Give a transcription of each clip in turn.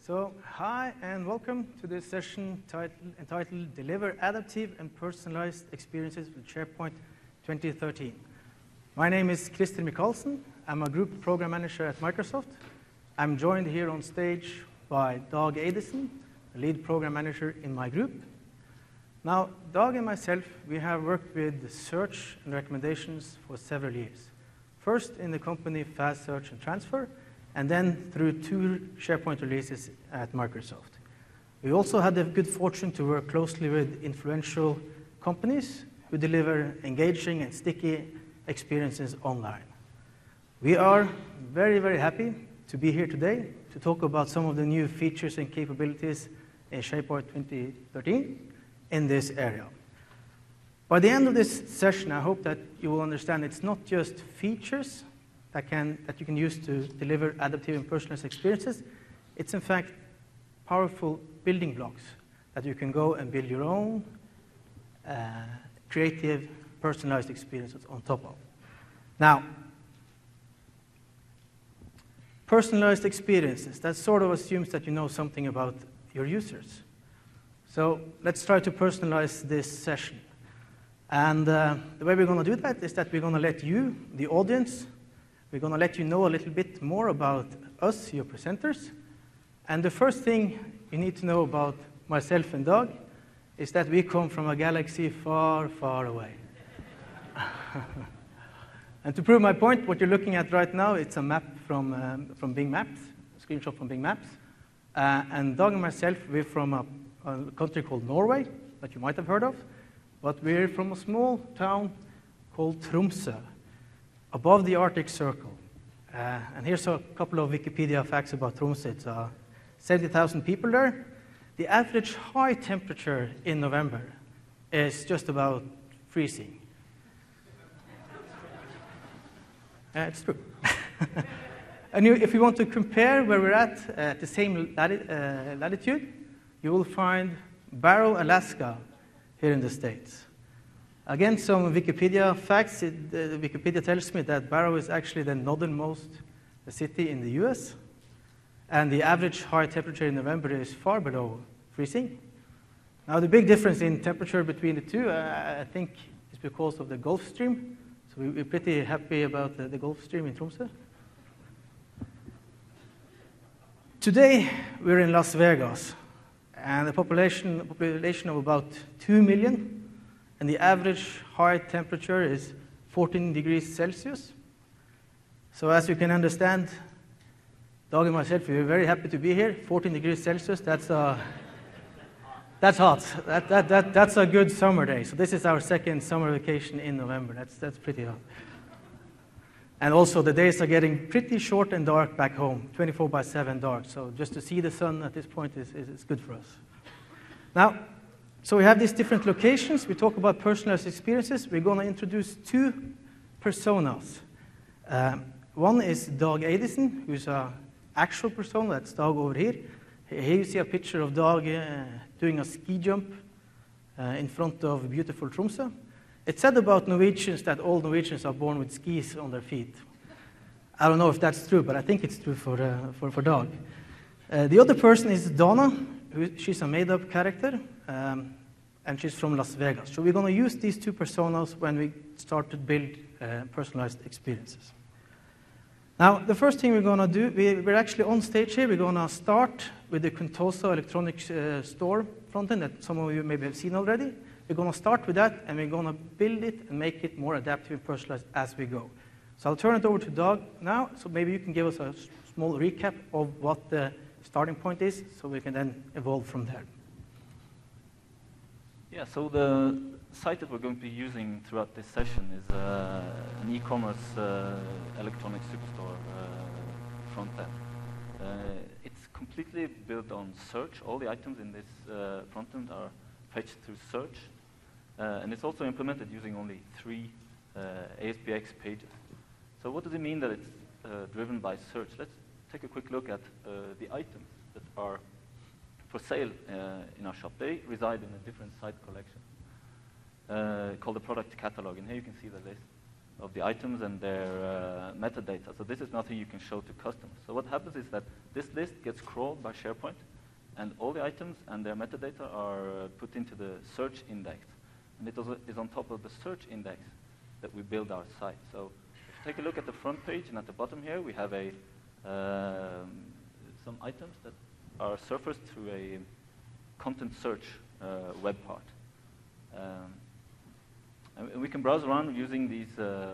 Hi and welcome to this session entitled Deliver Adaptive and Personalized Experiences with SharePoint 2013. My name is Christer Michaelsen. I'm a group program manager at Microsoft. I'm joined here on stage by Dag Eidesen, the lead program manager in my group. Now, Dag and myself, we have worked with search and recommendations for several years. First in the company Fast Search and Transfer, and then through 2 SharePoint releases at Microsoft. We also had the good fortune to work closely with influential companies who deliver engaging and sticky experiences online. We are very, very happy to be here today to talk about some of the new features and capabilities in SharePoint 2013 in this area. By the end of this session, I hope that you will understand it's not just features that you can use to deliver adaptive and personalized experiences. It's in fact powerful building blocks that you can go and build your own creative, personalized experiences on top of. Now, personalized experiences, that sort of assumes that you know something about your users. So let's try to personalize this session. And the way we're going to do that is that we're going to let you, the audience, we're going to let you know a little bit more about us, your presenters. And the first thing you need to know about myself and Dag is that we come from a galaxy far, far away. And to prove my point, what you're looking at right now, it's a map from Bing Maps, a screenshot from Bing Maps. And Dag and myself, we're from a country called Norway, that you might have heard of. But we're from a small town called Tromsø, above the Arctic Circle. And here's a couple of Wikipedia facts about Tromsø. It's 70,000 people there. The average high temperature in November is just about freezing. It's true. And if you want to compare where we're at the same latitude, you will find Barrow, Alaska, here in the States. Again, some Wikipedia facts. Wikipedia tells me that Barrow is actually the northernmost city in the US, and the average high temperature in November is far below freezing. Now, the big difference in temperature between the two, I think, is because of the Gulf Stream. So we're pretty happy about the Gulf Stream in Tromsø. Today, we're in Las Vegas, and a population of about 2 million. And the average high temperature is 14 degrees Celsius. So as you can understand, Dag and myself, we're very happy to be here. 14 degrees Celsius, that's hot. That's a good summer day. So this is our second summer vacation in November. That's pretty hot. And also the days are getting pretty short and dark back home, 24/7 dark. So just to see the sun at this point is good for us. Now, so we have these different locations. We talk about personalized experiences. We're going to introduce 2 personas. One is Dag Eidesen, who's an actual persona. That's Dag over here. Here you see a picture of Dag doing a ski jump in front of beautiful Tromsø. It's said about Norwegians that all Norwegians are born with skis on their feet. I don't know if that's true, but I think it's true for Dag. The other person is Donna. She's a made-up character, and she's from Las Vegas. So we're going to use these 2 personas when we start to build personalized experiences. Now, the first thing we're going to do, we're actually on stage here. We're going to start with the Contoso Electronic Store frontend that some of you maybe have seen already. We're going to start with that, and we're going to build it and make it more adaptive and personalized as we go. So I'll turn it over to Dag now, so maybe you can give us a small recap of what the starting point is, so we can then evolve from there. Yeah, so the site that we're going to be using throughout this session is an e-commerce electronic superstore front end. It's completely built on search. All the items in this front end are fetched through search. And it's also implemented using only 3 ASPX pages. So what does it mean that it's driven by search? Let's take a quick look at the items that are for sale in our shop. They reside in a different site collection called the product catalog, and here you can see the list. of the items and their metadata. So this is nothing you can show to customers. So what happens is that this list gets crawled by SharePoint, and all the items and their metadata are put into the search index. And it is on top of the search index that we build our site. So if you take a look at the front page, and at the bottom here, we have some items that are surfaced through a content search web part. And we can browse around using these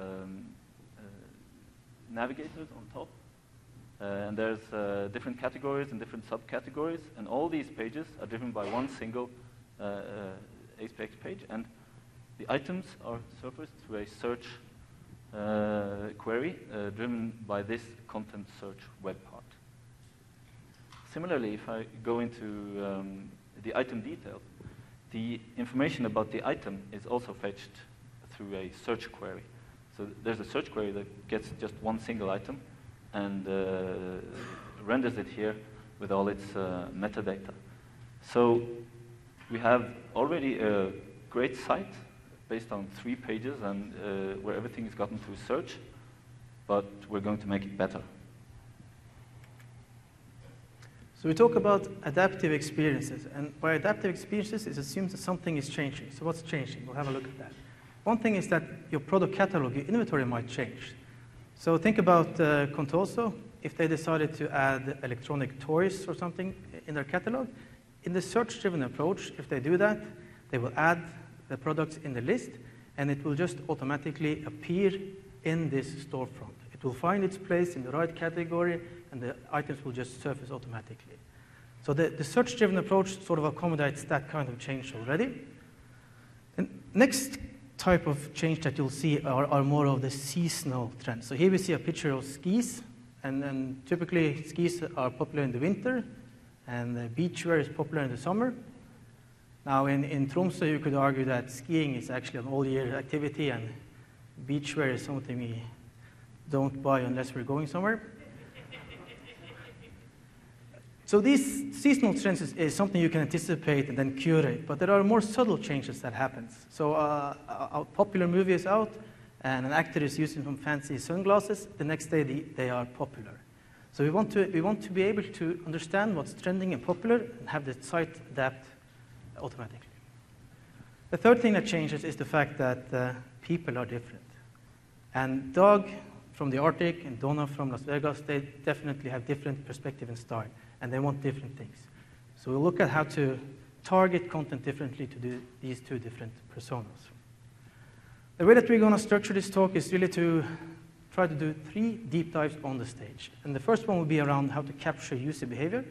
navigators on top. And there's different categories and different subcategories. And all these pages are driven by one single ASPX page. And the items are surfaced through a search query driven by this content search web part. Similarly, if I go into the item details, the information about the item is also fetched through a search query. So there's a search query that gets just one single item and renders it here with all its metadata. So we have already a great site based on 3 pages and where everything is gotten through search, but we're going to make it better. So we talk about adaptive experiences, and by adaptive experiences, it assumes that something is changing. So what's changing? We'll have a look at that. One thing is that your product catalog, your inventory might change. So think about Contoso. If they decided to add electronic toys or something in their catalog, in the search-driven approach, if they do that, they will add the products in the list, and it will just automatically appear in this storefront. It will find its place in the right category, and the items will just surface automatically. So the search-driven approach sort of accommodates that kind of change already. And next type of change that you'll see are more of the seasonal trends. So here we see a picture of skis, and typically skis are popular in the winter, and beachwear is popular in the summer. Now in Tromsø, you could argue that skiing is actually an all-year activity, and beachwear is something we don't buy unless we're going somewhere. So these seasonal trends is something you can anticipate and then curate, but there are more subtle changes that happen. So a popular movie is out, and an actor is using some fancy sunglasses. The next day, they are popular. So we want to be able to understand what's trending and popular and have the site adapt automatically. The third thing that changes is the fact that people are different. And Dag from the Arctic and Donna from Las Vegas, they definitely have different perspective and style, and they want different things. So we'll look at how to target content differently to do these 2 different personas. The way that we're going to structure this talk is really to try to do 3 deep dives on the stage. And the first one will be around how to capture user behavior.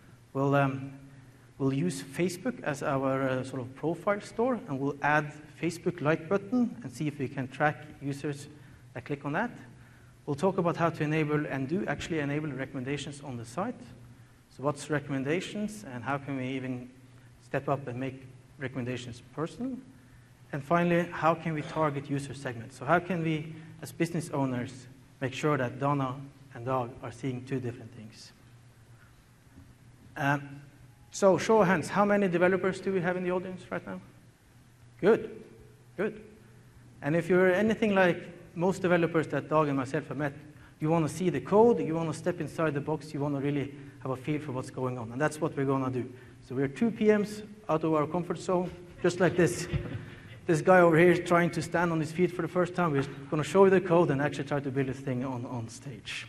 We'll use Facebook as our sort of profile store, and we'll add Facebook like button and see if we can track users that click on that. We'll talk about how to enable and do actually enable recommendations on the site. So what's recommendations, and how can we even step up and make recommendations personal? And finally, how can we target user segments? So how can we, as business owners, make sure that Donna and Dag are seeing 2 different things? So show of hands, how many developers do we have in the audience right now? Good, good. And if you're anything like most developers that Dag and myself have met, you want to see the code, you want to step inside the box, you want to really have a feel for what's going on. And that's what we're going to do. So we're 2 PMs out of our comfort zone, just like this. This guy over here is trying to stand on his feet for the first time. We're going to show you the code and actually try to build this thing on stage.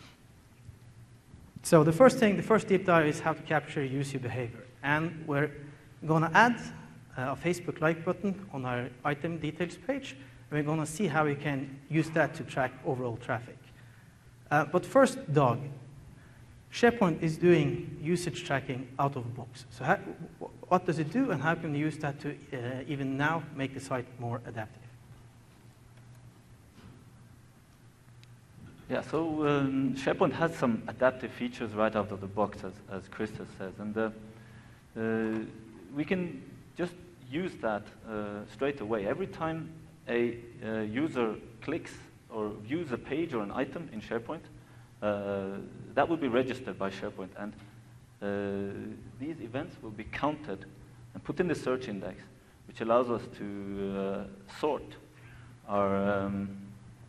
So the first deep dive is how to capture user behavior. And we're going to add a Facebook like button on our item details page. And we're going to see how we can use that to track overall traffic. But first, Dag. SharePoint is doing usage tracking out of the box. So what does it do, and how can we use that to even now make the site more adaptive? Yeah, so SharePoint has some adaptive features right out of the box, as Christos says. And we can just use that straight away. Every time a user clicks or views a page or an item in SharePoint, that will be registered by SharePoint, and these events will be counted and put in the search index, which allows us to sort our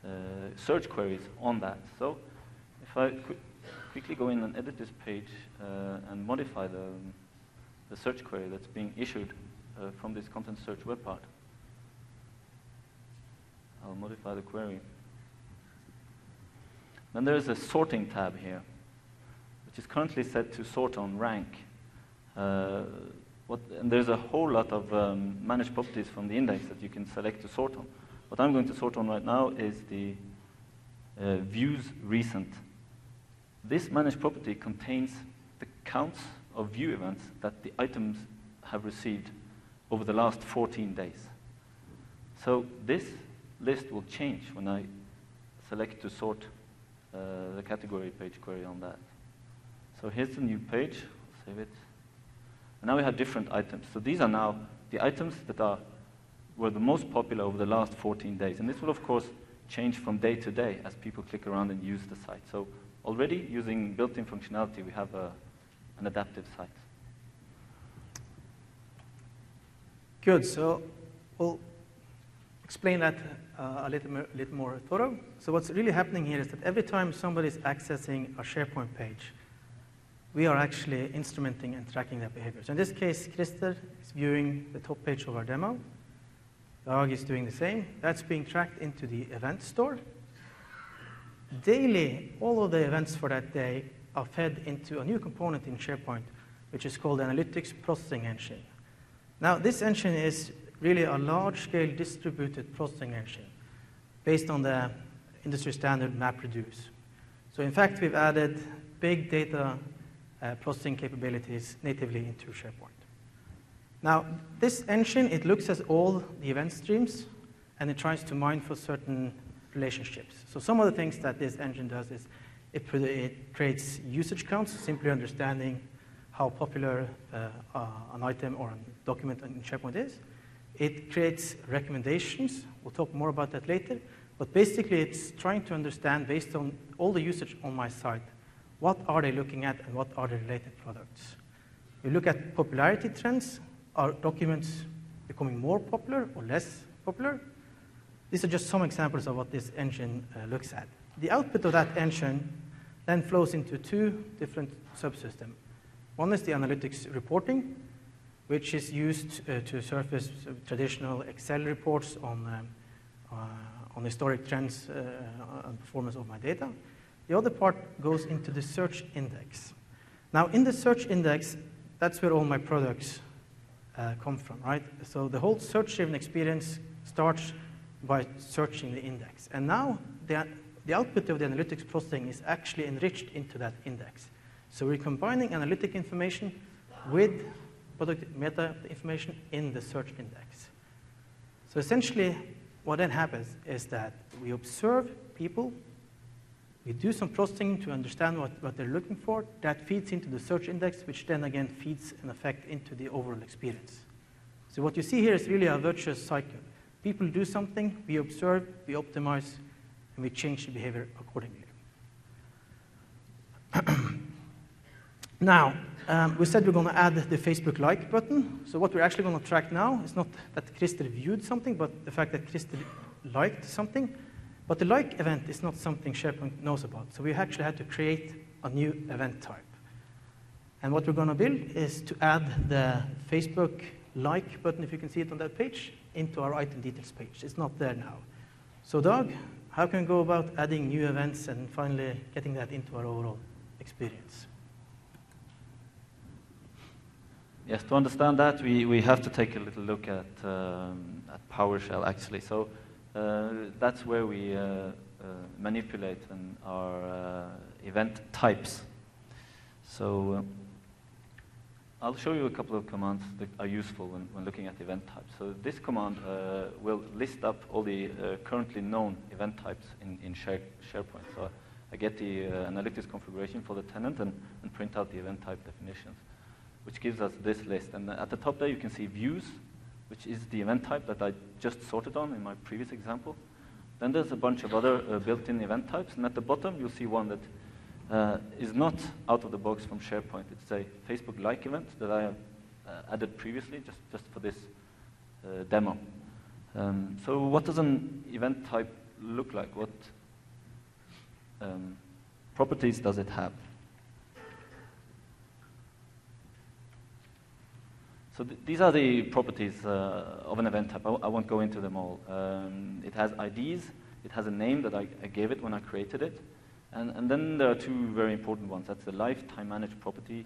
search queries on that. So if I quickly go in and edit this page and modify the search query that's being issued from this content search web part, I'll modify the query. Then there's a sorting tab here, which is currently set to sort on rank. And there's a whole lot of managed properties from the index that you can select to sort on. What I'm going to sort on right now is the views recent. This managed property contains the counts of view events that the items have received over the last 14 days. So this list will change when I select to sort the category page query on that. So here's the new page. I'll save it. And now we have different items. So these are now the items that were the most popular over the last 14 days. And this will, of course, change from day to day as people click around and use the site. So already, using built-in functionality, we have an adaptive site. Good. So we'll explain that a little more thorough. So what's really happening here is that every time somebody is accessing a SharePoint page, we are actually instrumenting and tracking their behavior. So in this case, Christer is viewing the top page of our demo. Dag is doing the same. That's being tracked into the event store. Daily, all of the events for that day are fed into a new component in SharePoint, which is called the Analytics Processing Engine. Now, this engine is really a large-scale distributed processing engine based on the industry standard MapReduce. So in fact, we've added big data processing capabilities natively into SharePoint. Now, this engine, it looks at all the event streams, and it tries to mine for certain relationships. So some of the things that this engine does is it creates usage counts, simply understanding how popular an item or a document in SharePoint is. It creates recommendations. We'll talk more about that later. But basically, it's trying to understand, based on all the usage on my site, what are they looking at and what are the related products. We look at popularity trends. Are documents becoming more popular or less popular? These are just some examples of what this engine looks at. The output of that engine then flows into two different subsystems. One is the analytics reporting, which is used to surface traditional Excel reports on historic trends and performance of my data. The other part goes into the search index. Now, in the search index, that's where all my products come from, right? So the whole search-driven experience starts by searching the index. And now the output of the analytics processing is actually enriched into that index. So we're combining analytic information with product meta information in the search index. So essentially, what then happens is that we observe people, we do some processing to understand what they're looking for. That feeds into the search index, which then again feeds in effect into the overall experience. So what you see here is really a virtuous cycle. People do something, we observe, we optimize, and we change the behavior accordingly. Now, we said we're going to add the Facebook like button. So what we're actually going to track now is not that Christer viewed something, but the fact that Christer liked something. But the like event is not something SharePoint knows about. So we actually had to create a new event type. And what we're going to build is to add the Facebook like button, if you can see it on that page, into our item details page. It's not there now. So Dag, how can we go about adding new events and finally getting that into our overall experience? Yes, to understand that, we have to take a little look at PowerShell, actually. So that's where we manipulate our event types. So I'll show you a couple of commands that are useful when looking at event types. So this command will list up all the currently known event types in SharePoint. So I get the analytics configuration for the tenant and print out the event type definitions, which gives us this list. And at the top there, you can see views, which is the event type that I just sorted on in my previous example. Then there's a bunch of other built-in event types. And at the bottom, you'll see one that is not out of the box from SharePoint. It's a Facebook like event that I have added previously just for this demo. So what does an event type look like? What properties does it have? So these are the properties of an event type. I won't go into them all. It has IDs. It has a name that I gave it when I created it. And then there are two very important ones. That's the lifetime managed property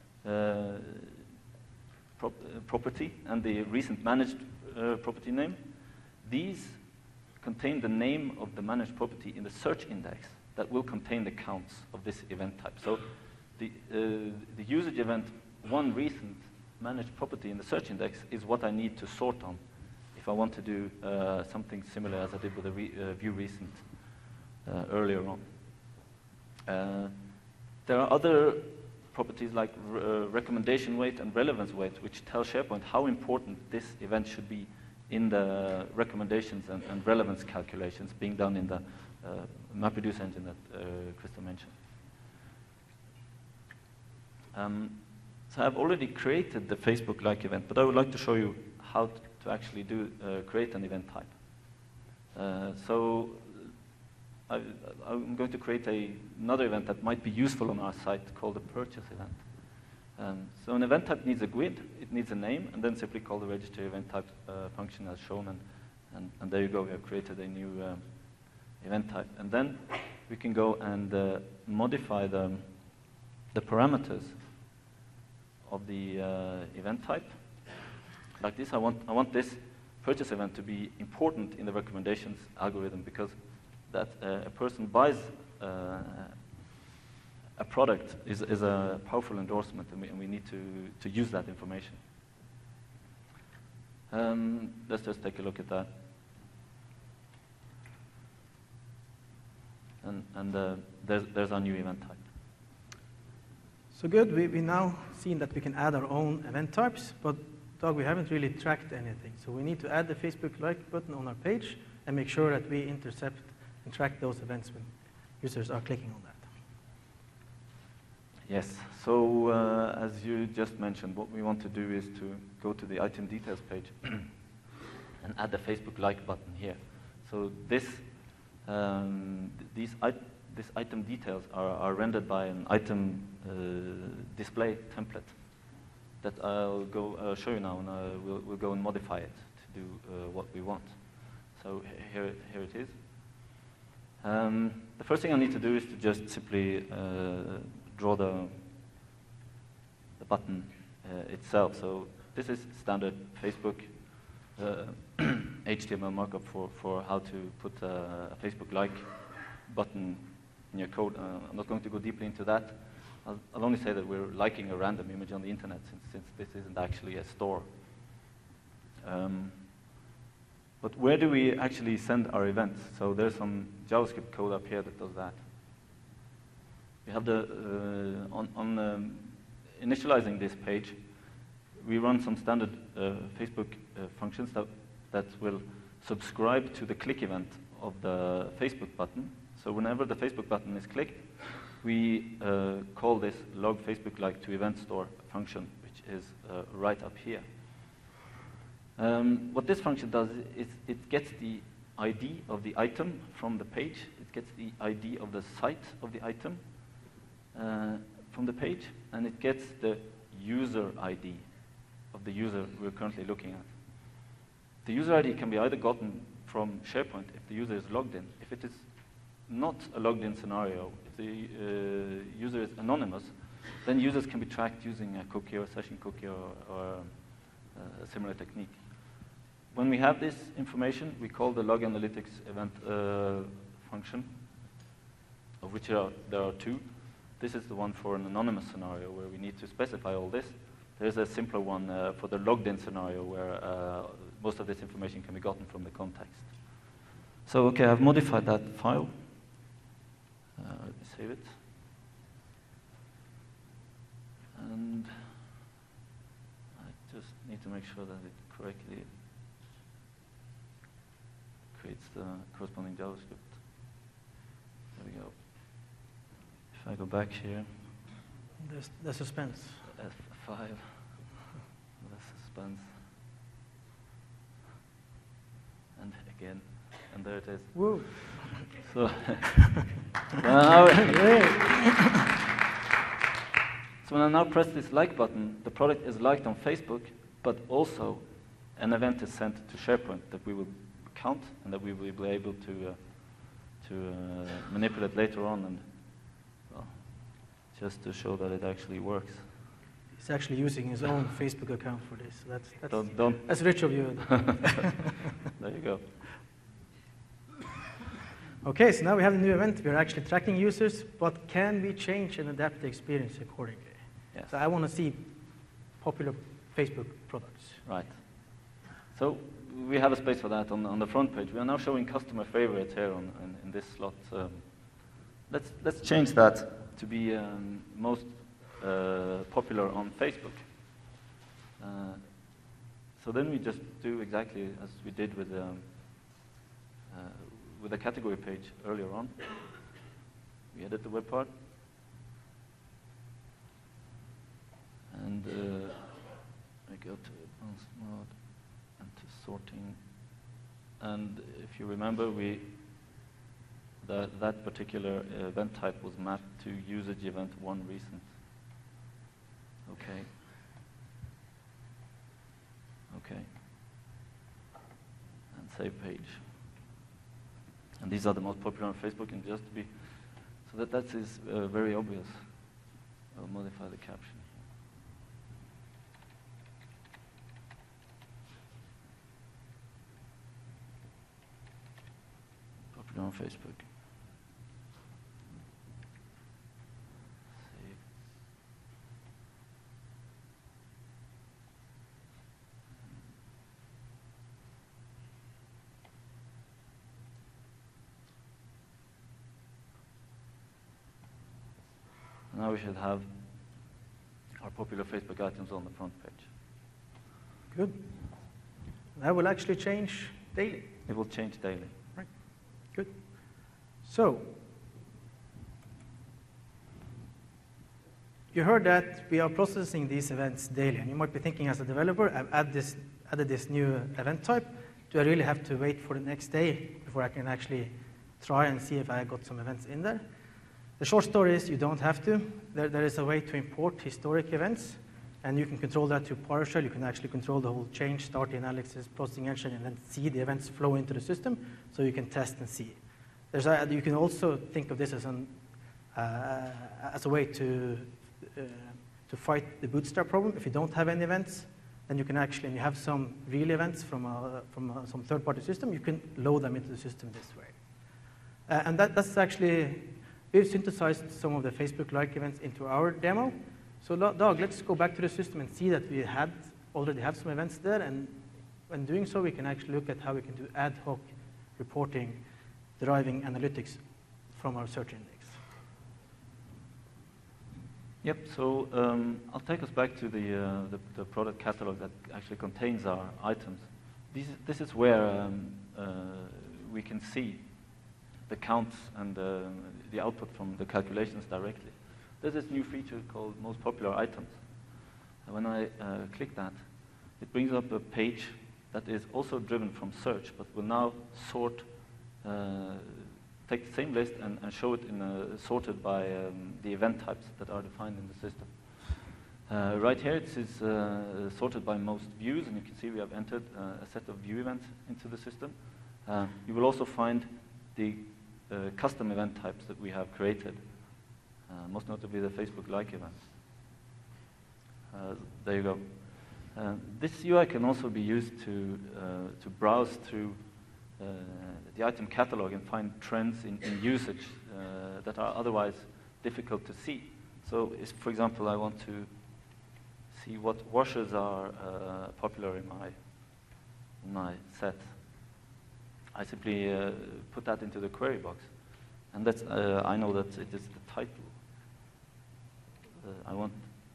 property and the recent managed property name. These contain the name of the managed property in the search index that will contain the counts of this event type. So the usage event one recent managed property in the search index is what I need to sort on if I want to do something similar as I did with the view recent earlier on. There are other properties like recommendation weight and relevance weight, which tell SharePoint how important this event should be in the recommendations and relevance calculations being done in the MapReduce engine that Crystal mentioned. So I've already created the Facebook-like event, but I would like to show you how to actually create an event type. So I'm going to create another event that might be useful on our site called a purchase event. So an event type needs a GUID, it needs a name, and then simply call the register event type function as shown, and there you go, we have created a new event type. And then we can go and modify the parameters of the event type. Like this, I want this purchase event to be important in the recommendations algorithm because that a person buys a product is a powerful endorsement, and we need to use that information. Let's just take a look at that. And there's our new event type. So good, we now seen that we can add our own event types, but Doug, we haven't really tracked anything. So we need to add the Facebook like button on our page and make sure that we intercept and track those events when users are clicking on that. Yes, so as you just mentioned, what we want to do is to go to the item details page and add the Facebook like button here. So this item details are rendered by an item display template that I'll go show you now, and we'll go and modify it to do what we want. So here it is. The first thing I need to do is to just simply draw the button itself. So this is standard Facebook HTML markup for how to put a Facebook-like button in your code. I'm not going to go deeply into that. I'll only say that we're liking a random image on the internet since this isn't actually a store. But where do we actually send our events? So there's some JavaScript code up here that does that. We have on initializing this page, we run some standard Facebook functions that will subscribe to the click event of the Facebook button. So whenever the Facebook button is clicked, we call this log Facebook like to event store function, which is right up here. What this function does is it gets the ID of the item from the page. It gets the ID of the site of the item from the page, and it gets the user ID of the user we're currently looking at. The user ID can be either gotten from SharePoint if the user is logged in. If it is not a logged in scenario, if the user is anonymous, then users can be tracked using a cookie or a session cookie or a similar technique. When we have this information, we call the log analytics event function, of which there are two. This is the one for an anonymous scenario where we need to specify all this. There's a simpler one for the logged in scenario where most of this information can be gotten from the context. So, okay, I've modified that file. Let me save it. And I just need to make sure that it correctly creates the corresponding JavaScript. There we go. If I go back here. The suspense. F5. The suspense. And again. and there it is. Whoa. So, now, so when I now press this like button, the product is liked on Facebook, but also an event is sent to SharePoint that we will count and that we will be able to manipulate later on, and well, just to show that it actually works. He's actually using his own Facebook account for this. So Don't. that's rich of you. There you go. Okay, so now we have the new event. We're actually tracking users, but can we change and adapt the experience accordingly? Yes. So I want to see popular Facebook products. Right. So we have a space for that on the front page. We are now showing customer favorites here in this slot. Let's change that to be most popular on Facebook. So then we just do exactly as we did with the category page earlier on. We edit the web part, and I go to advanced mode and to sorting. And if you remember, that particular event type was mapped to usage event 1 recent. Okay. Okay. And save page. And these are the most popular on Facebook, and just to be, so that is very obvious. I'll modify the caption. Popular on Facebook. Save. Now we should have our popular Facebook items on the front page. Good. That will actually change daily. It will change daily. Right. Good. So, you heard that we are processing these events daily, and you might be thinking as a developer, I've added this new event type. Do I really have to wait for the next day before I can actually try and see if I got some events in there? The short story is you don't have to. There is a way to import historic events, and you can control that to PowerShell. You can actually control the whole change, start the analysis, processing engine, and then see the events flow into the system, so you can test and see. You can also think of this as a way to fight the bootstrap problem. If you don't have any events, then you can actually, and you have some real events from some third-party system, you can load them into the system this way. And that's actually, we've synthesized some of the Facebook-like events into our demo. So Dag, let's go back to the system and see that we already have some events there, and when doing so, we can actually look at how we can do ad hoc reporting, deriving analytics from our search index. Yep, so I'll take us back to the product catalog that actually contains our items. This is where we can see the counts and the output from the calculations directly. There's this new feature called Most Popular Items. And when I click that, it brings up a page that is also driven from search, but will now sort, take the same list and show it sorted by the event types that are defined in the system. Right here it is sorted by most views, and you can see we have entered a set of view events into the system. You will also find the custom event types that we have created, most notably the Facebook-like events. There you go. This UI can also be used to browse through the item catalog and find trends in usage that are otherwise difficult to see. So, for example, I want to see what washers are popular in my set. I simply put that into the query box, and that's I know that it is the title. I want.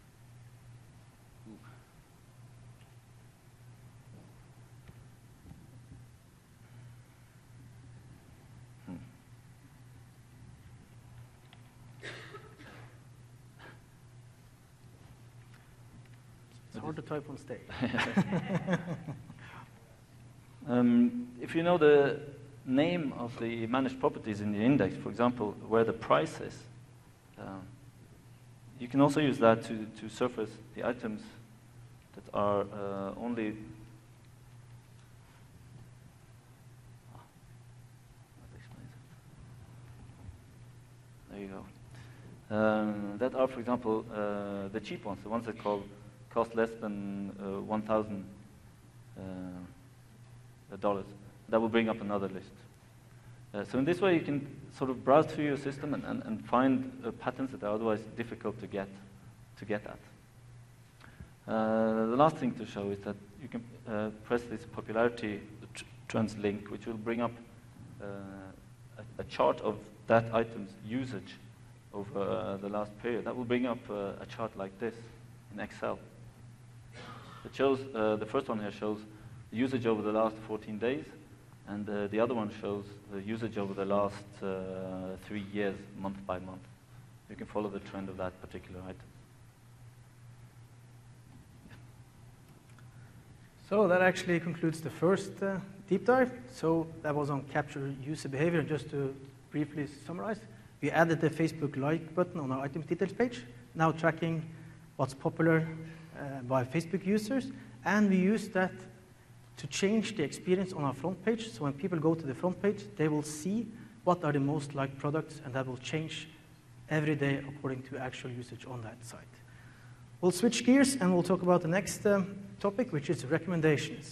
It's hard to type on stage. If you know the name of the managed properties in the index, for example, where the price is, you can also use that to surface the items that are only. There you go. That are, for example, the cheap ones, the ones that cost less than $1,000. That will bring up another list. So in this way, you can sort of browse through your system and find patterns that are otherwise difficult to get at. The last thing to show is that you can press this popularity trends link, which will bring up a chart of that item's usage over the last period. That will bring up a chart like this in Excel. It shows, the first one here shows the usage over the last 14 days, and the other one shows the usage over the last 3 years, month by month. You can follow the trend of that particular item. So that actually concludes the first deep dive. So that was on capture user behavior. And just to briefly summarize, we added the Facebook like button on our item details page, now tracking what's popular by Facebook users, and we use that to change the experience on our front page. So when people go to the front page, they will see what are the most liked products, and that will change every day according to actual usage on that site. We'll switch gears and we'll talk about the next topic, which is recommendations.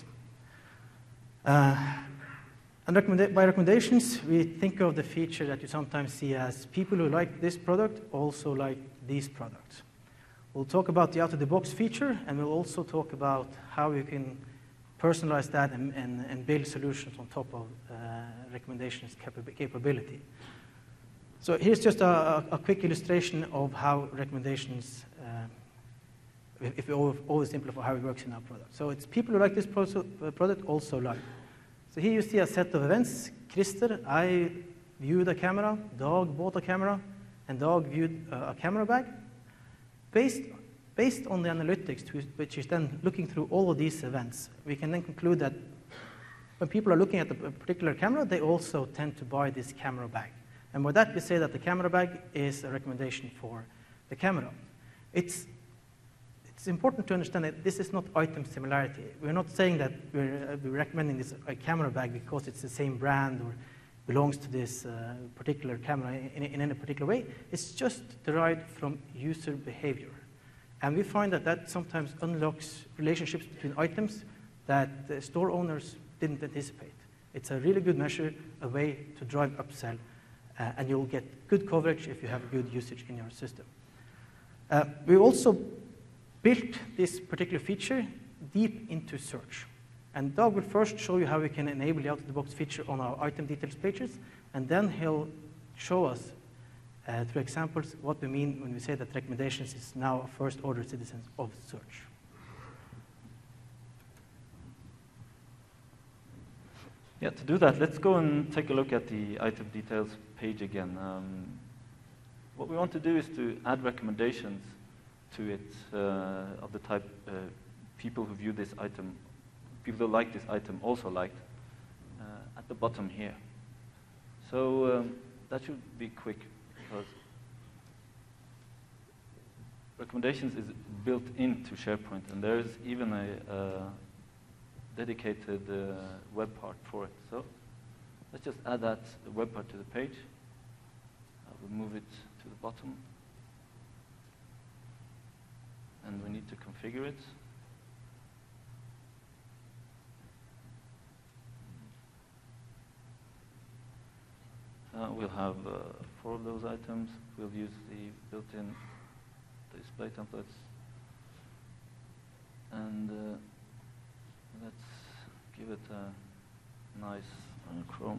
And by recommendations, we think of the feature that you sometimes see as people who like this product also like these products. We'll talk about the out-of-the-box feature, and we'll also talk about how you can personalize that and build solutions on top of recommendations capability. So here's just a quick illustration of how recommendations, if we oversimplify how it works in our product. So it's people who like this product also like. So here you see a set of events. Christer, I viewed a camera, Dag bought a camera, and Dag viewed a camera bag. Based on the analytics, which is then looking through all of these events, we can then conclude that when people are looking at a particular camera, they also tend to buy this camera bag. And with that, we say that the camera bag is a recommendation for the camera. It's important to understand that this is not item similarity. We're not saying that we're recommending this a camera bag because it's the same brand or belongs to this particular camera in any particular way. It's just derived from user behavior. And we find that that sometimes unlocks relationships between items that the store owners didn't anticipate. It's a really good measure, a way to drive upsell, and you'll get good coverage if you have good usage in your system. We also built this particular feature deep into search. And Dag will first show you how we can enable the out-of-the-box feature on our item details pages, and then he'll show us through examples what we mean when we say that recommendations is now a first-order citizen of search. Yeah, to do that, let's go and take a look at the item details page again. What we want to do is to add recommendations to it of the type people who view this item, people who like this item also liked, at the bottom here. So that should be quick, because recommendations is built into SharePoint, and there is even a dedicated web part for it. So let's just add that web part to the page. I will move it to the bottom. And we need to configure it. We'll have 4 of those items. We'll use the built-in display templates. And let's give it a nice Chrome.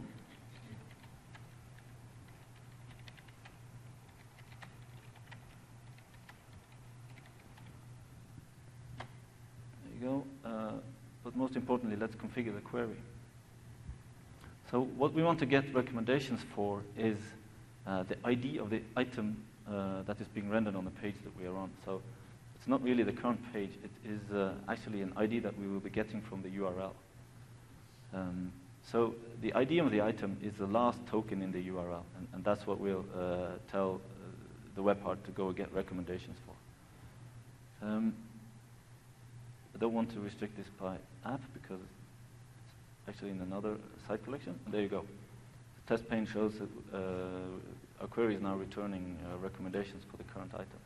There you go. But most importantly, let's configure the query. So what we want to get recommendations for is the ID of the item that is being rendered on the page that we are on. So it's not really the current page. It is actually an ID that we will be getting from the URL. So the ID of the item is the last token in the URL, and that's what we'll tell the web part to go get recommendations for. I don't want to restrict this by app because it's actually in another site collection. And there you go. The test pane shows that our query is now returning recommendations for the current item.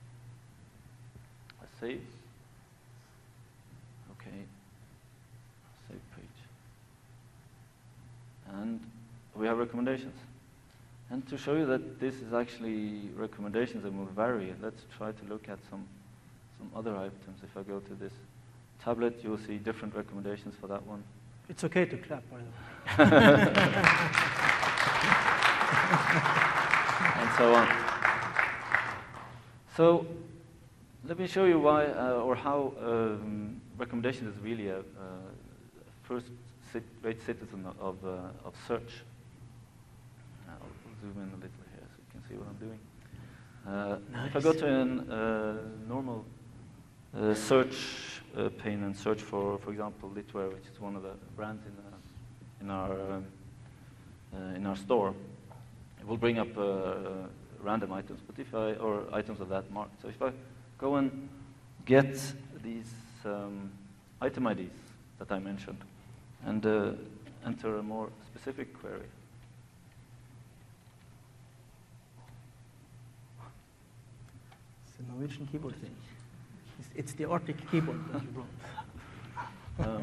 I save. Okay. Save page. And we have recommendations. And to show you that this is actually recommendations that will vary, let's try to look at some other items. If I go to this tablet, you'll see different recommendations for that one. It's okay to clap, by the way. And so on. So let me show you why or how recommendation is really a first-rate citizen of search. I'll zoom in a little here so you can see what I'm doing. Nice. If I go to a normal search pane and search for example, Litware, which is one of the brands in our store, it will bring up random items, but or items of that mark. So if I go and get these item IDs that I mentioned and enter a more specific query. It's a Norwegian keyboard thing. It's the Arctic keyboard that you brought.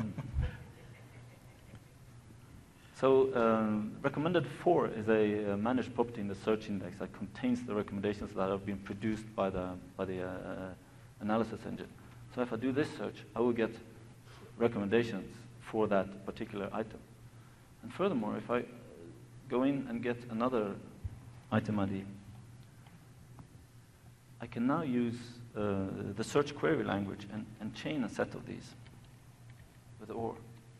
Recommended 4 is a managed property in the search index that contains the recommendations that have been produced by the analysis engine. So if I do this search, I will get recommendations for that particular item. And furthermore, if I go in and get another item ID, I can now use the search query language and chain a set of these with OR.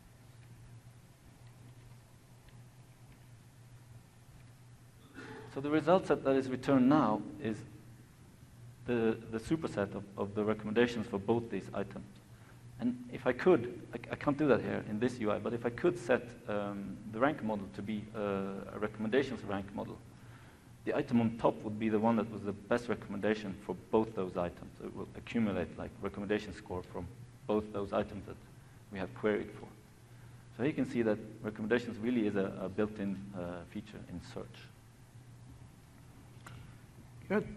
So the result set that is returned now is the superset of the recommendations for both these items. And if I could, I can't do that here in this UI, but if I could set the rank model to be a recommendations rank model, the item on top would be the one that was the best recommendation for both those items. It will accumulate like recommendation score from both those items that we have queried for. So you can see that recommendations really is a built-in feature in search. Good.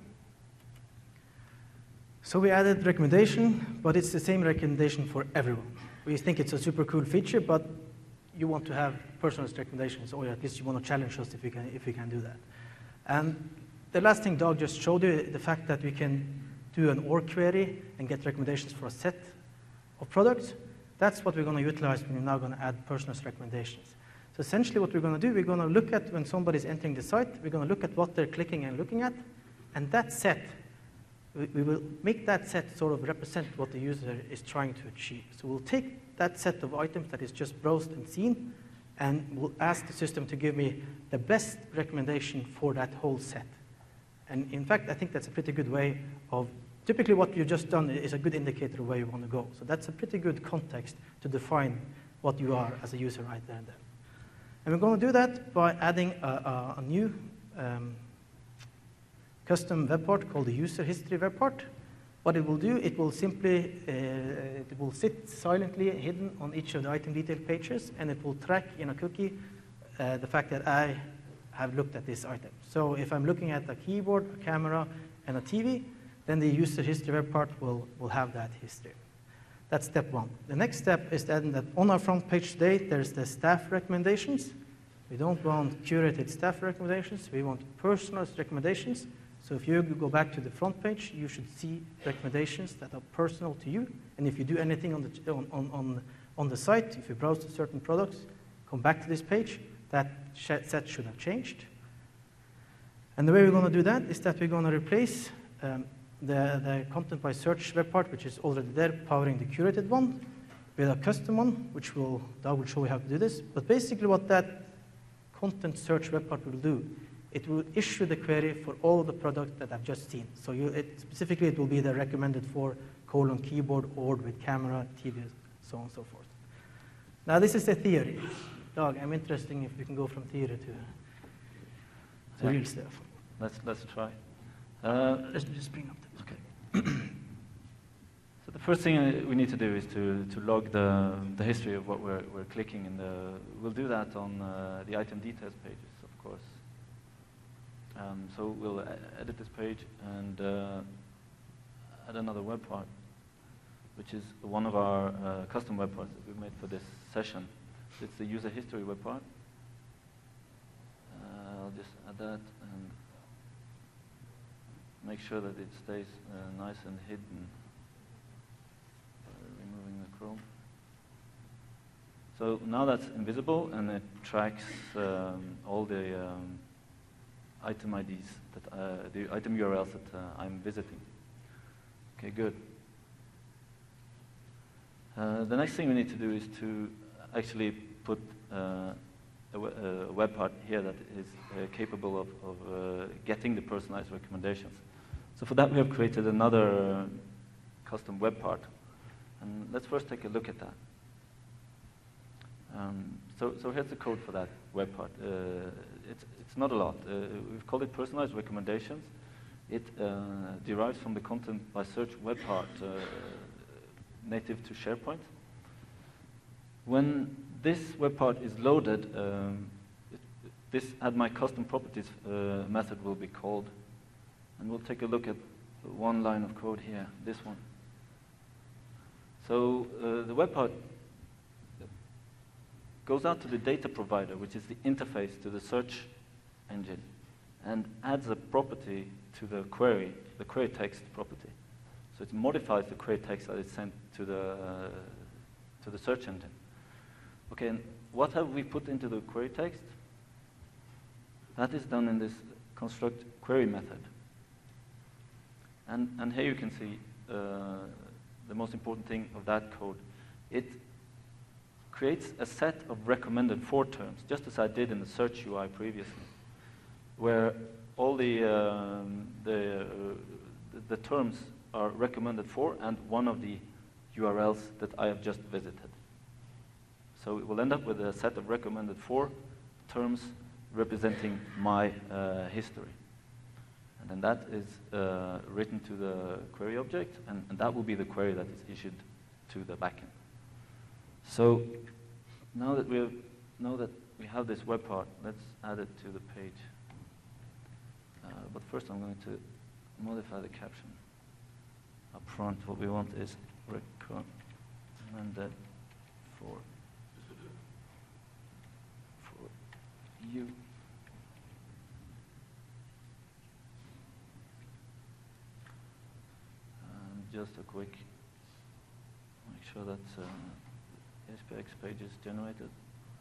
So we added recommendation, but it's the same recommendation for everyone. We think it's a super cool feature, but you want to have personalized recommendations, or at least you want to challenge us if we can do that. And the last thing Doug just showed you, the fact that we can do an OR query and get recommendations for a set of products, that's what we're going to utilize when we're now going to add personalized recommendations. So essentially what we're going to do, we're going to look at when somebody's entering the site, we're going to look at what they're clicking and looking at, and that set, we will make that set sort of represent what the user is trying to achieve. So we'll take that set of items that is just browsed and seen, and we'll ask the system to give me the best recommendation for that whole set. And in fact, I think that's a pretty good way of, typically what you've just done is a good indicator of where you want to go. So that's a pretty good context to define what you are as a user right there and then. And we're going to do that by adding a new custom web part called the user history web part. What it will do, it will simply, it will sit silently hidden on each of the item detail pages, and it will track in a cookie the fact that I have looked at this item. So if I'm looking at a keyboard, a camera, and a TV, then the user history web part will have that history. That's step one. The next step is that on our front page today, there's the staff recommendations. We don't want curated staff recommendations. We want personalized recommendations. So if you go back to the front page, you should see recommendations that are personal to you. And if you do anything on the site, if you browse to certain products, come back to this page, that set should have changed. And the way we're going to do that is that we're going to replace the content by search web part, which is already there, powering the curated one, with a custom one, which Doug will show you how to do this. But basically what that content search web part will do, it will issue the query for all of the products that I've just seen. So specifically, it will be the recommended for keyboard, OR with camera, TV, so on and so forth. Now, this is a theory. Dag, I'm interested if we can go from theater to real stuff. Let's try. Let's just bring up the Okay. So the first thing we need to do is to log the history of what we're clicking, and we'll do that on the item details pages, of course. So we'll edit this page and add another web part, which is one of our custom web parts that we've made for this session. It's the user history web part. I'll just add that and make sure that it stays nice and hidden by removing the Chrome. So now that's invisible, and it tracks all the item IDs, the item URLs that I'm visiting. Okay, good. The next thing we need to do is to actually put a web part here that is capable of getting the personalized recommendations. So for that, we have created another custom web part. And let's first take a look at that. So here's the code for that web part. It's not a lot. We've called it personalized recommendations. It derives from the content by search web part native to SharePoint. When this web part is loaded, this add my custom properties method will be called. And we'll take a look at one line of code here, this one. So the web part goes out to the data provider, which is the interface to the search engine, and adds a property to the query text property. So it modifies the query text that is sent to the search engine. Okay, and what have we put into the query text? That is done in this construct query method. And here you can see the most important thing of that code. It creates a set of recommended for terms, just as I did in the search UI previously, where all the terms are recommended for and one of the URLs that I have just visited. So it will end up with a set of recommended for terms representing my history. And then that is written to the query object, and that will be the query that is issued to the backend. So now that we have this web part, let's add it to the page. But first I'm going to modify the caption. Up front, what we want is recommended for you. Just a quick, make sure that SPX page is generated.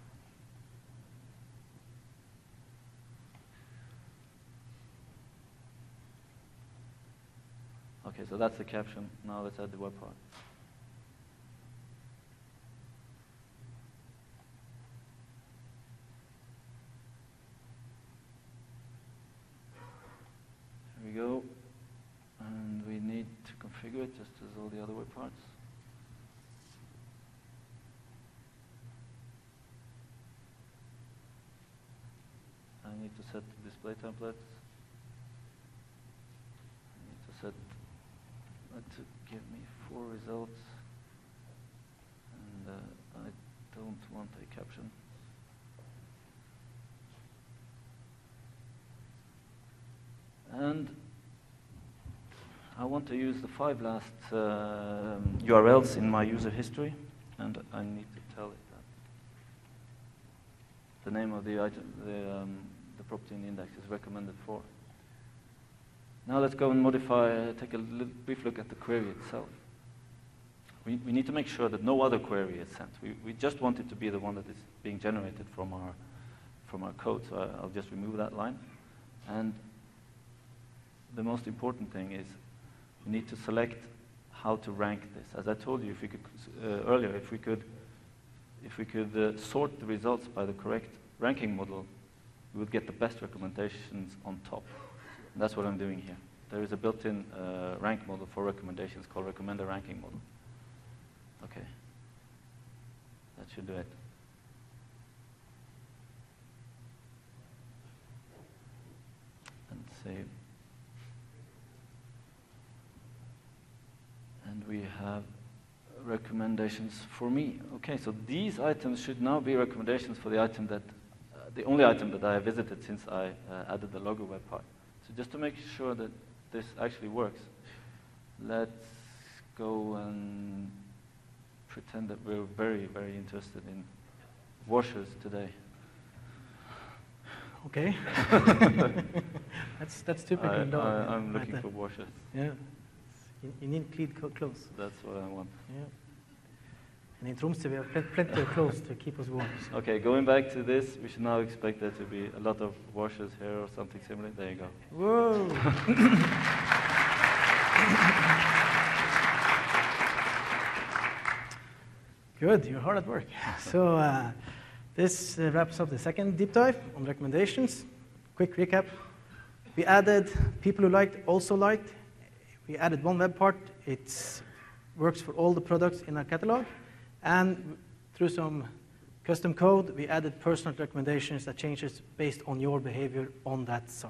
Okay, so that's the caption. Now let's add the web part. Here we go. And we need to configure it just as all the other web parts. I need to set the display templates. I need to set that to give me 4 results. And I don't want a caption. And I want to use the 5 last URLs in my user history, and I need to tell it that the name of the item, the property in the index is recommended for. Now let's go and modify, take a brief look at the query itself. We need to make sure that no other query is sent. We just want it to be the one that is being generated from our code, so I'll just remove that line. And the most important thing is we need to select how to rank this. As I told you, if we could earlier, if we could sort the results by the correct ranking model, we would get the best recommendations on top. And that's what I'm doing here. There is a built-in rank model for recommendations called recommender ranking model. Okay, that should do it. Save. And we have recommendations for me. Okay, so these items should now be recommendations for the item that, the only item that I have visited since I added the logo web part. So just to make sure that this actually works, let's go and pretend that we're very, very interested in washers today. Okay. that's typical. I'm looking for washers. Yeah. You need clean clothes. That's what I want. Yeah. And in Tromsø, we have plenty of clothes to keep us warm. So. Okay, going back to this, we should now expect there to be a lot of washers here or something similar. There you go. Whoa! Good, you're hard at work. So this wraps up the second deep dive on recommendations. Quick recap. We added people who liked, also liked. We added one web part. It works for all the products in our catalog. And through some custom code, we added personal recommendations that changes based on your behavior on that site.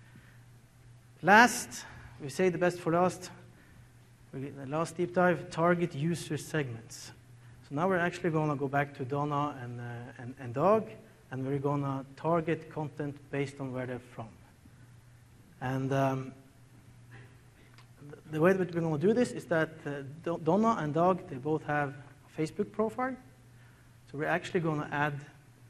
Last, we say the best for last. The last deep dive, target user segments. So now we're actually going to go back to Donna and Dag, and we're going to target content based on where they're from. And the way that we're going to do this is that Donna and Dag, they both have a Facebook profile. So we're actually going to add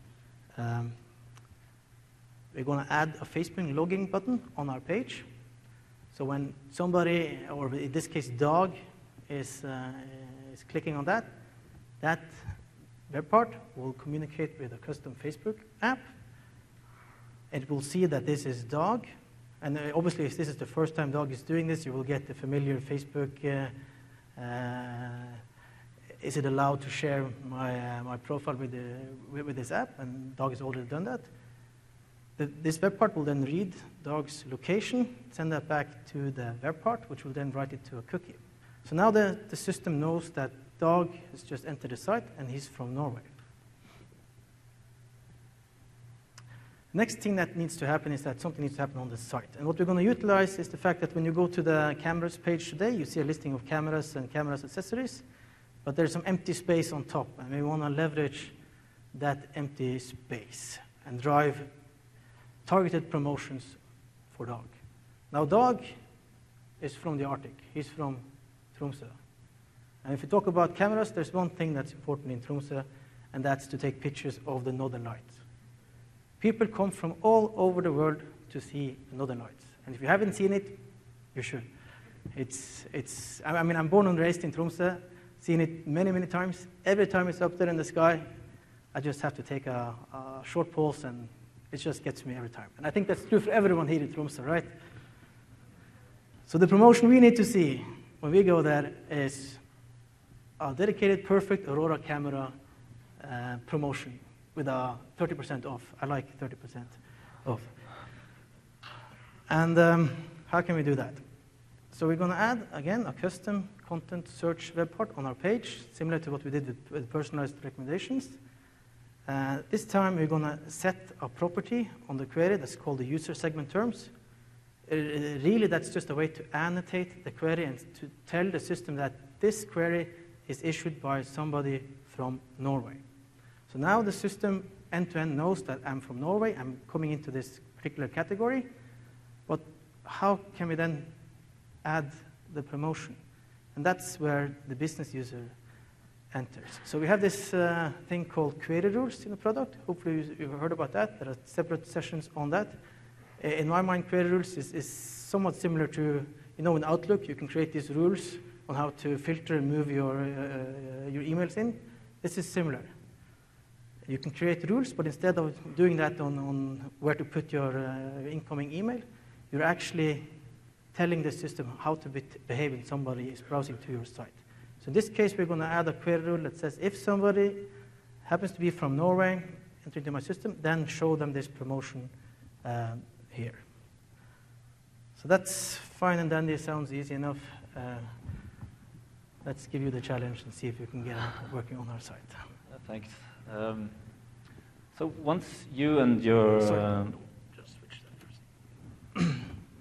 a Facebook login button on our page. So when somebody, or in this case Dag, is clicking on that web part will communicate with a custom Facebook app. It will see that this is Dag. And obviously, if this is the first time Dag is doing this, you will get the familiar Facebook, is it allowed to share my profile with this app? And Dag has already done that. This web part will then read Dag's location, send that back to the web part, which will then write it to a cookie. So now the system knows that Dag has just entered the site, and he's from Norway. Next thing that needs to happen is that something needs to happen on the site. And what we're going to utilize is the fact that when you go to the cameras page today, you see a listing of cameras and cameras accessories, but there's some empty space on top, and we want to leverage that empty space and drive targeted promotions for Dag. Now, Dag is from the Arctic. He's from Tromsø. And if you talk about cameras, there's one thing that's important in Tromsø, and that's to take pictures of the Northern Lights. People come from all over the world to see the Northern Lights. And if you haven't seen it, you should. I mean, I'm born and raised in Tromsø, seen it many, many times. Every time it's up there in the sky, I just have to take a short pause, and it just gets me every time. And I think that's true for everyone here in Tromsø, right? So the promotion we need to see when we go there is a dedicated, perfect Aurora camera promotion with a 30% off. I like 30% off. And how can we do that? So we're going to add, again, a custom content search web part on our page, similar to what we did with personalized recommendations. This time, we're going to set a property on the query that's called the user segment terms. Really, that's just a way to annotate the query and to tell the system that this query is issued by somebody from Norway. So now the system end-to-end knows that I'm from Norway, I'm coming into this particular category, but how can we then add the promotion? And that's where the business user enters. So we have this thing called query rules in the product. Hopefully you've heard about that. There are separate sessions on that. In my mind, query rules is somewhat similar to, in Outlook, you can create these rules on how to filter and move your emails in. This is similar. You can create rules, but instead of doing that on where to put your incoming email, you're actually telling the system how to behave when somebody is browsing to your site. So in this case, we're going to add a query rule that says if somebody happens to be from Norway, enter into my system, then show them this promotion here. So that's fine and dandy. Sounds easy enough. Let's give you the challenge and see if you can get it working on our site. Thanks. So once you and your... Sorry, just switch that first.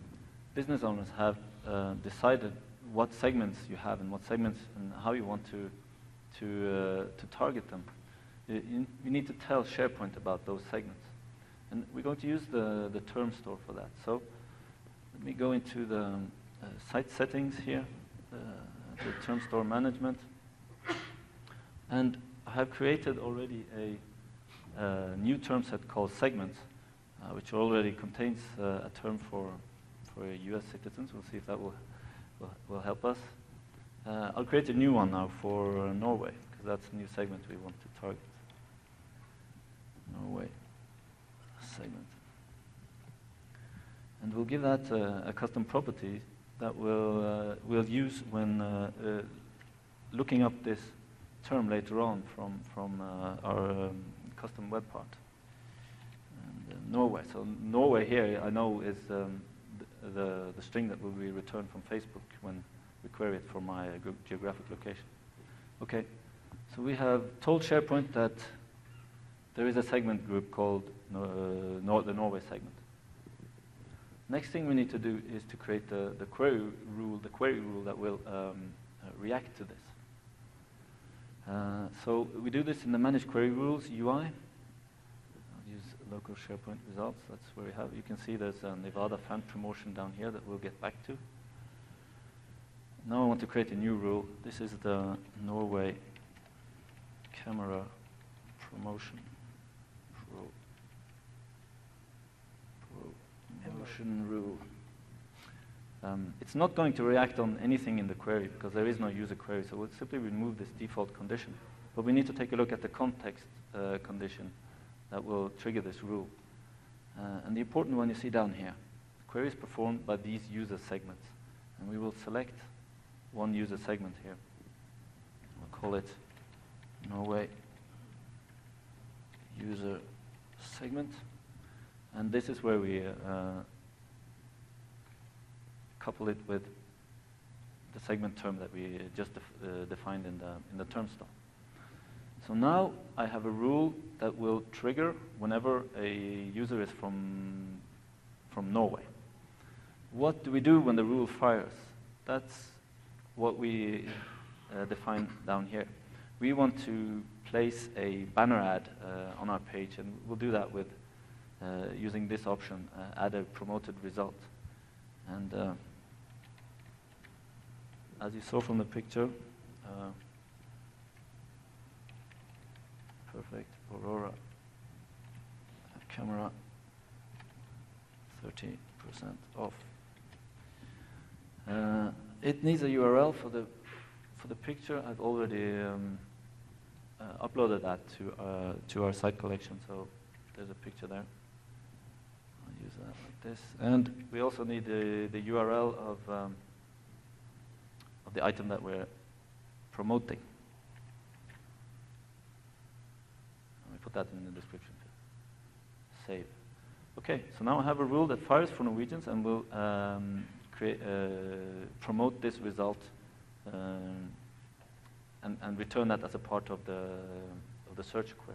business owners have decided what segments you have and what segments and how you want to target them, you need to tell SharePoint about those segments. And we're going to use the term store for that. So let me go into the site settings here, the term store management. And I have created already a new term set called segments, which already contains a term for US citizens. We'll see if that will help us. I'll create a new one now for Norway, because that's a new segment we want to target. Norway segment. And we'll give that a custom property that we'll use when looking up this term later on from our custom web part. And Norway. So Norway here, I know, is the string that will be returned from Facebook when we query it for my geographic location. Okay, so we have told SharePoint that there is a segment group called the Norway segment. Next thing we need to do is to create the query rule that will react to this. So we do this in the Manage Query Rules UI. I'll use local SharePoint results. That's where we have. You can see there's a Nevada fan promotion down here that we'll get back to. Now I want to create a new rule. This is the Norway camera promotion rule. It's not going to react on anything in the query because there is no user query, so we'll simply remove this default condition. But we need to take a look at the context condition that will trigger this rule. And the important one you see down here. The query is performed by these user segments. And we will select one user segment here. We'll call it Norway user segment. And this is where we couple it with the segment term that we just defined in the term store. So now I have a rule that will trigger whenever a user is from Norway. What do we do when the rule fires? That's what we define down here. We want to place a banner ad on our page, and we'll do that with using this option, add a promoted result. And as you saw from the picture, perfect, Aurora camera, 30% off. It needs a URL for the picture. I've already uploaded that to our site collection, so there's a picture there. I'll use that like this. And we also need the URL of the item that we're promoting. We put that in the description. Save. Okay, so now I have a rule that fires for Norwegians and will promote this result and return that as a part of the search query.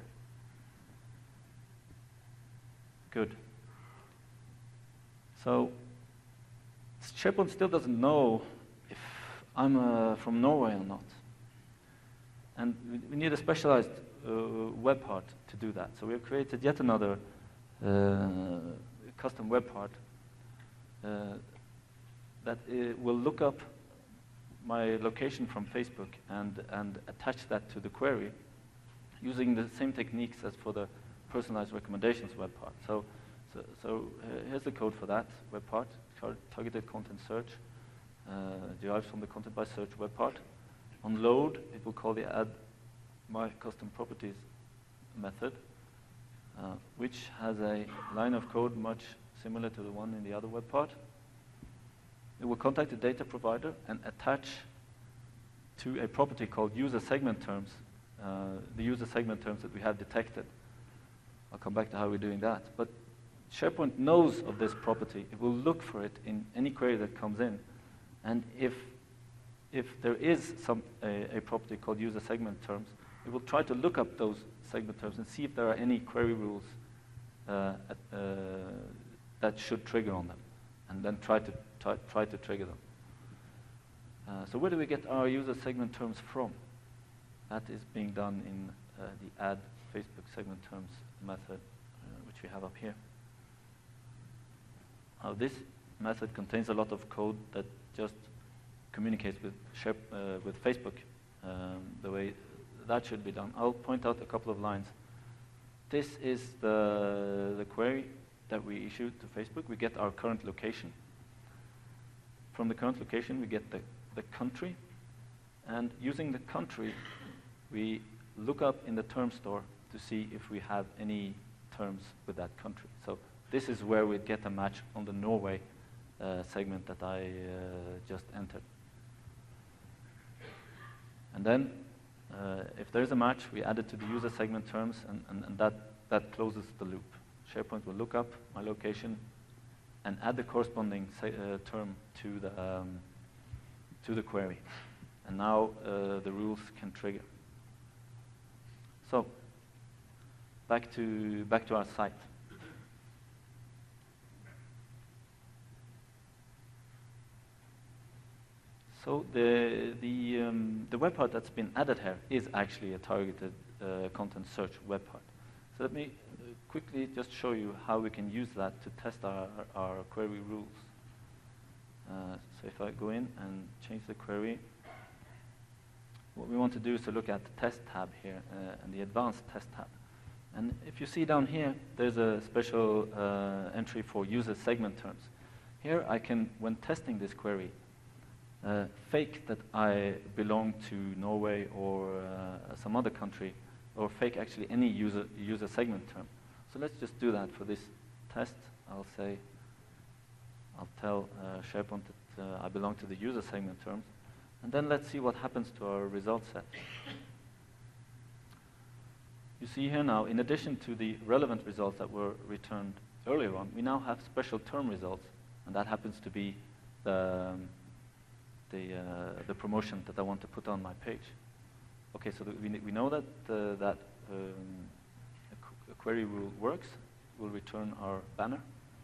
Good. So SharePoint still doesn't know if I'm from Norway or not. And we need a specialized web part to do that. So we have created yet another custom web part that will look up my location from Facebook and attach that to the query using the same techniques as for the personalized recommendations web part. So here's the code for that web part, targeted content search, derived from the content by search web part. On load, it will call the add my custom properties method, which has a line of code much similar to the one in the other web part. It will contact the data provider and attach to a property called user segment terms, the user segment terms that we have detected. I'll come back to how we're doing that. But SharePoint knows of this property. It will look for it in any query that comes in. And if there is a property called user segment terms, it will try to look up those segment terms and see if there are any query rules that should trigger on them, and then try to try to trigger them. So where do we get our user segment terms from? That is being done in the add Facebook segment terms method, which we have up here. Now this method contains a lot of code that just communicates with Facebook the way that should be done. I'll point out a couple of lines. This is the query that we issue to Facebook. We get our current location. From the current location, we get the country. And using the country, we look up in the term store to see if we have any terms with that country. So this is where we get a match on the Norway segment that I just entered. And then, if there's a match, we add it to the user segment terms, and that closes the loop. SharePoint will look up my location and add the corresponding term to the query. And now the rules can trigger. So back to our site. So the web part that's been added here is actually a targeted content search web part. So let me quickly just show you how we can use that to test our query rules. So if I go in and change the query, what we want to do is to look at the test tab here and the advanced test tab. And if you see down here, there's a special entry for user segment terms. Here I can, when testing this query, fake that I belong to Norway or some other country, or fake actually any user segment term. So let's just do that for this test. I'll tell SharePoint that I belong to the user segment terms. And then let's see what happens to our result set. You see here now, in addition to the relevant results that were returned earlier on, we now have special term results, and that happens to be the promotion that I want to put on my page. Okay, so we know that a query rule works. We'll return our banner.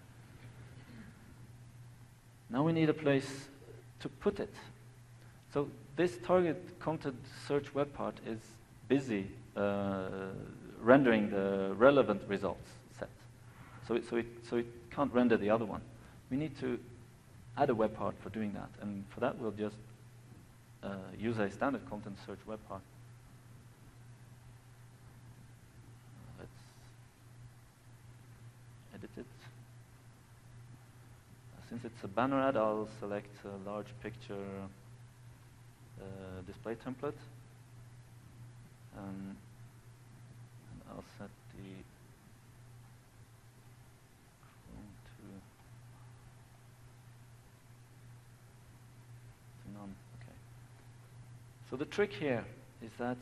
Now we need a place to put it. So this target content search web part is busy rendering the relevant results set. So it can't render the other one. We need to add a web part for doing that, and for that we'll just use a standard content search web part. Let's edit it. Since it's a banner ad, I'll select a large picture display template, and I'll set the none. Okay. So the trick here is that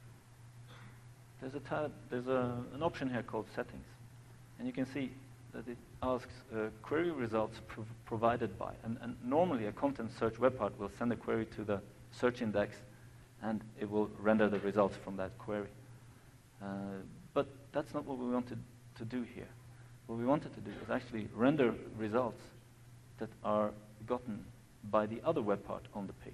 there's an option here called settings, and you can see that it asks query results provided by, and normally a content search web part will send a query to the search index, and it will render the results from that query. But that's not what we wanted to do here. What we wanted to do is actually render results that are gotten by the other web part on the page.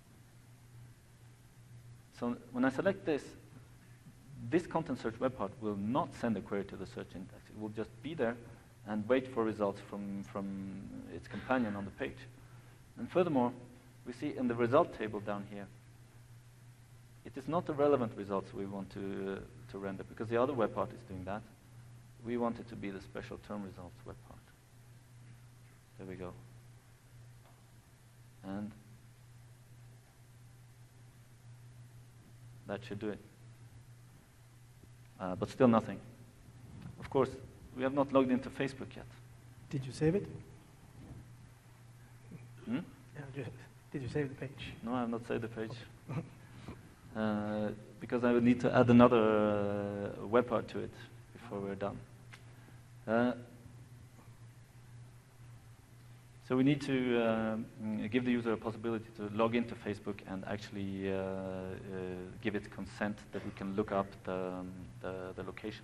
So when I select this content search web part will not send a query to the search index. It will just be there and wait for results from its companion on the page. And furthermore, we see in the result table down here, it is not the relevant results we want to render, because the other web part is doing that. We want it to be the special term results web part. There we go. And that should do it. But still nothing. Of course, we have not logged into Facebook yet. Did you save it? Hmm? Yeah, did you save the page? No, I have not saved the page. Because I would need to add another web part to it before we're done. So we need to give the user a possibility to log into Facebook and actually give it consent that we can look up the location.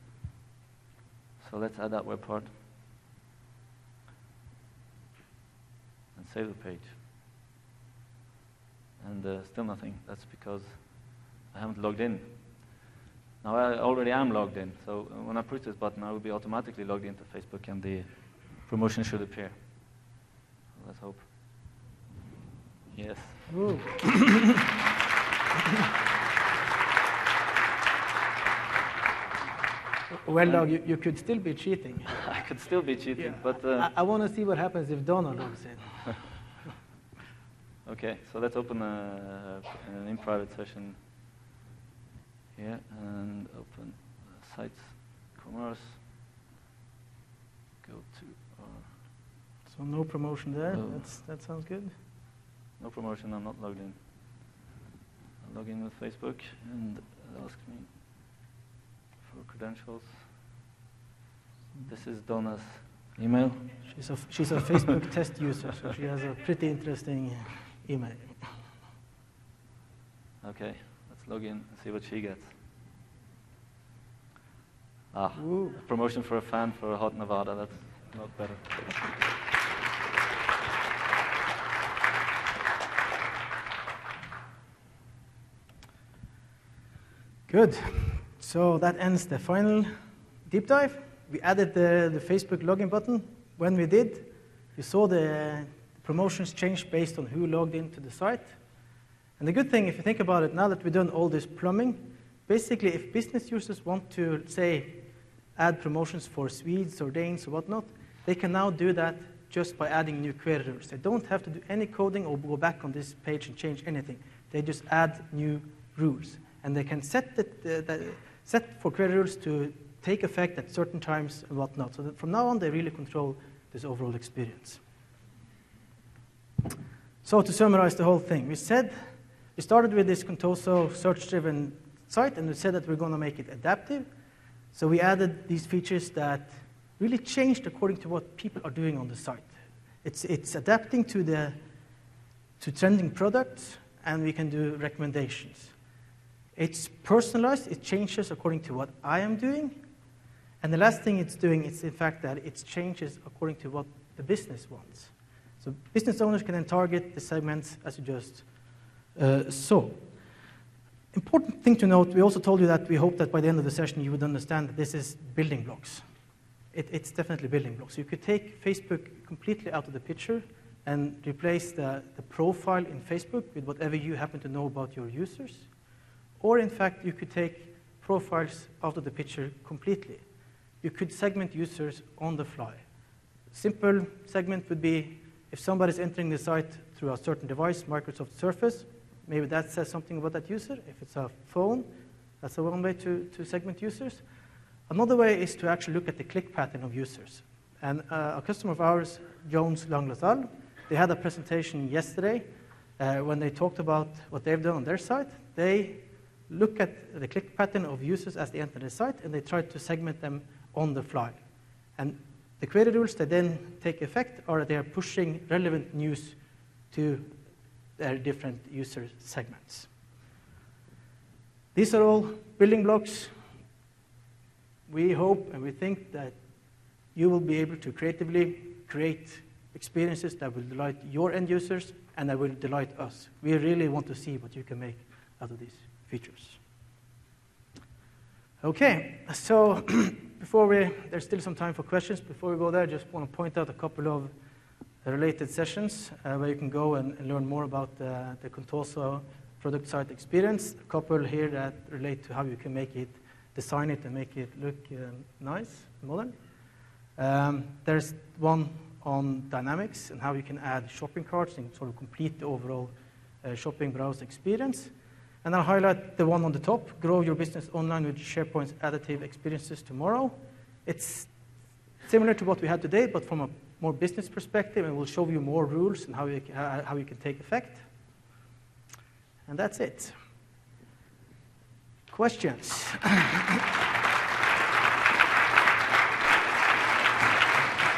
So let's add that web part. and save the page. And still nothing. That's because I haven't logged in. Now I already am logged in, so when I push this button, I will be automatically logged into Facebook and the promotion should appear. Let's hope. Yes. Well, Doug, you could still be cheating. I could still be cheating, Yeah. but... I want to see what happens if Donna logs in. Okay, so let's open an in-private session here and open sites, commerce, go to our... So no promotion there, Oh. that sounds good. No promotion, I'm not logged in. I'll log in with Facebook and it asks me for credentials. This is Donna's email. She's a Facebook test user, so she has a pretty interesting email. Okay, let's log in and see what she gets. Ooh. Promotion for a fan for a hot Nevada, that's not better. Good. So that ends the final deep dive. We added the Facebook login button. When we did, you saw the promotions change based on who logged into the site. And the good thing, if you think about it, now that we've done all this plumbing, basically if business users want to, say, add promotions for Swedes or Danes or whatnot, they can now do that just by adding new query rules. They don't have to do any coding or go back on this page and change anything. They just add new rules. And they can set for query rules to take effect at certain times and whatnot. So that from now on, they really control this overall experience. So to summarize the whole thing, we started with this Contoso search-driven site, and we said that we're going to make it adaptive. So we added these features that really changed according to what people are doing on the site. It's adapting to trending products, and we can do recommendations. It's personalized. It changes according to what I am doing. And the last thing it's doing is, in fact, that it changes according to what the business wants. So business owners can then target the segments as you just saw. Important thing to note, we also told you that we hope that by the end of the session you would understand that this is building blocks. It's definitely building blocks. You could take Facebook completely out of the picture and replace the profile in Facebook with whatever you happen to know about your users. Or in fact, you could take profiles out of the picture completely. You could segment users on the fly. Simple segment would be if somebody's entering the site through a certain device, Microsoft Surface, maybe that says something about that user. If it's a phone, that's one way to segment users. Another way is to actually look at the click pattern of users. And a customer of ours, Jones Lang LaSalle, they had a presentation yesterday when they talked about what they've done on their site. They look at the click pattern of users as they enter the site, and they try to segment them on the fly. And the query rules that then take effect are that they are pushing relevant news to their different user segments. These are all building blocks. We hope and we think that you will be able to creatively create experiences that will delight your end users and that will delight us. We really want to see what you can make out of these features. Okay, so there's still some time for questions. Before we go there, I just want to point out a couple of related sessions where you can go and learn more about the Contoso product site experience. A couple here that relate to how you can make it, design it, and make it look nice, modern. There's one on dynamics and how you can add shopping carts and sort of complete the overall shopping browse experience. And I'll highlight the one on the top, grow your business online with SharePoint's additive experiences tomorrow. It's similar to what we had today, but from a more business perspective, and we'll show you more rules and how you can take effect. And that's it. Questions?